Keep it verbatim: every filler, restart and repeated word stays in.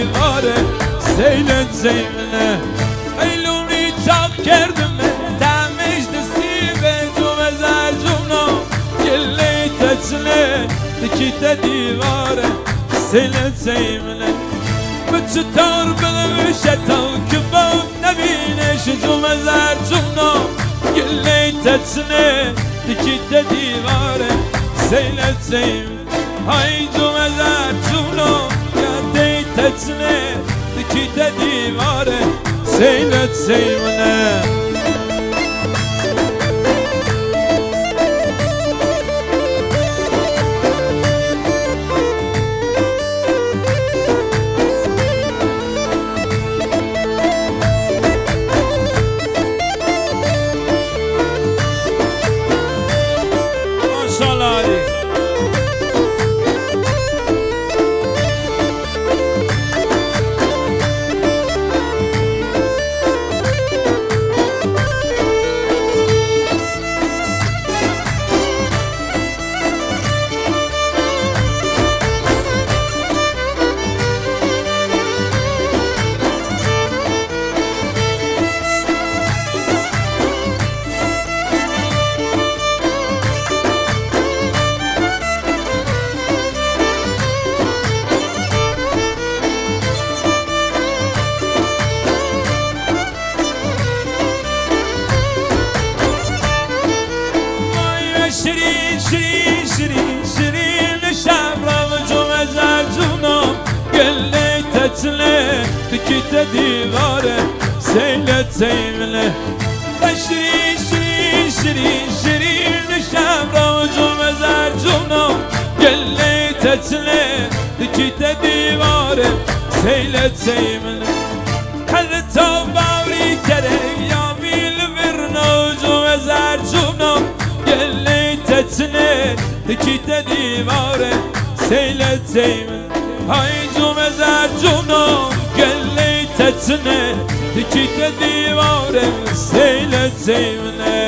دیواره سیلت زیمنه ایلونی چاق کردم تمش دستی به جو زرجونا گلی تچله دکیت دیواره سیلت زیمنه بچطور بلوشه تا که بود نبینش جو زرجونا گلی تچله دکیت دیواره سیلت زیمنه های جو زرجونا گلی تچله دکیت دیواره سیلت زیمنه ماشاءالله علی شیرین شیرین شیرین شیرین شب را جو زرجونا گلی تچله دکیت دیواره سیلت زیمنه شیرین شیرین شیرین شیرین شب را جو زرجونا گلی تچله دکیت دیواره سیلت زیمنه حضرتا باوری کره یا بیل ورنا جو زرجونا گلی تچله دکیت دیواره سیلت زیمنه های جو زرجونا گلی تچله دکیت دیواره سیلت زیمنه